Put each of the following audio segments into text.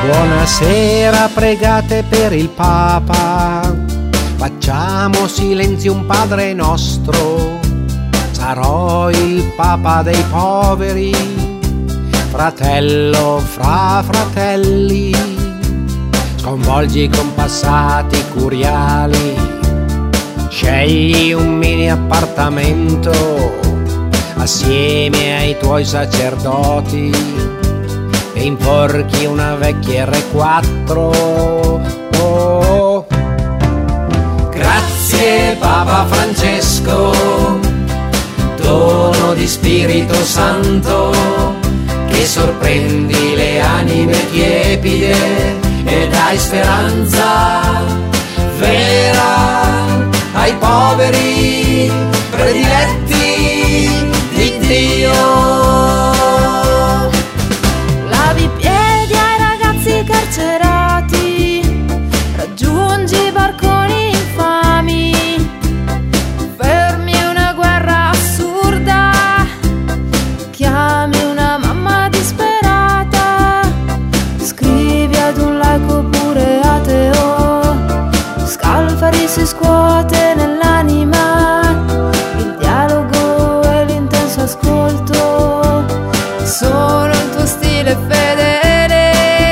Buonasera, pregate per il Papa. Facciamo silenzio, un Padre nostro. Sarò il Papa dei poveri, fratello fra fratelli. Sconvolgi con passati curiali. Scegli un mini appartamento assieme ai tuoi sacerdoti e imporchi una vecchia R4. Oh. Grazie Papa Francesco, dono di Spirito Santo, che sorprendi le anime tiepide e dai speranza vera ai poveri prediletti di Dio. Lavi i piedi ai ragazzi carcerati, raggiungi barconi infami, fermi una guerra assurda, chiami una mamma disperata, scrivi ad un laico pure ateo, Scalfari si scuote nell'anima, il dialogo e l'intenso ascolto sono il tuo stile fedele.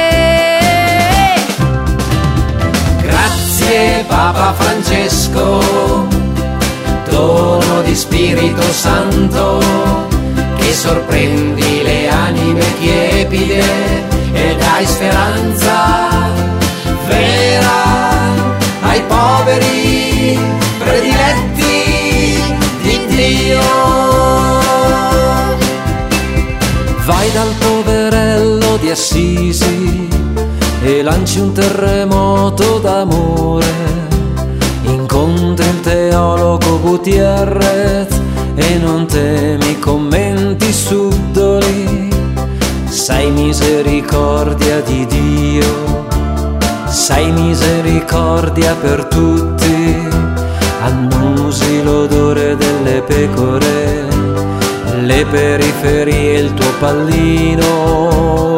Grazie Papa Francesco, dono di Spirito Santo, che sorprendi le anime tiepide e dai speranza vera ai poveri prediletti di Dio. Vai dal poverello di Assisi e lanci un terremoto d'amore, incontri il teologo Gutierrez e non temi commenti subdoli, sai misericordia di Dio, sai misericordia per tutti, annusi l'odore delle pecore, le periferie il tuo pallino.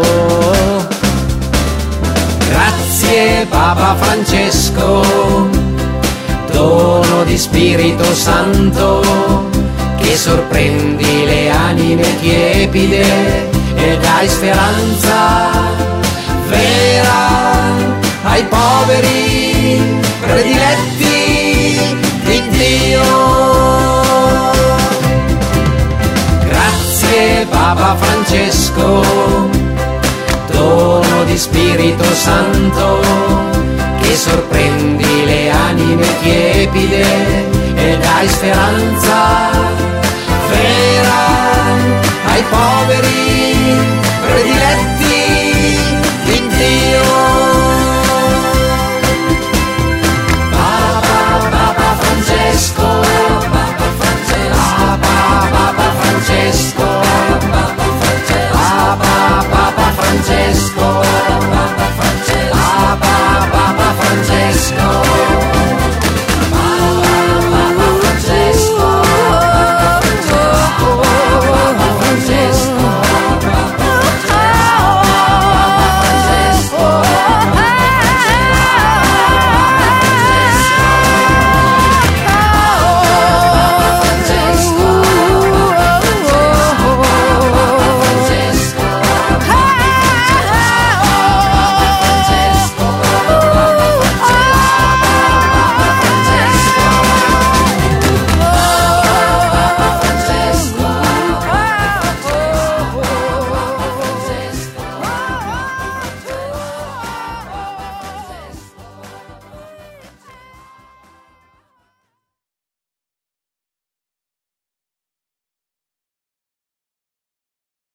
Grazie Papa Francesco, dono di Spirito Santo, che sorprendi le anime tiepide e dai speranza vera ai poveri prediletti di Dio. Grazie Papa Francesco, dono di Spirito Santo, che sorprendi le anime tiepide e dai speranza vera ai poveri prediletti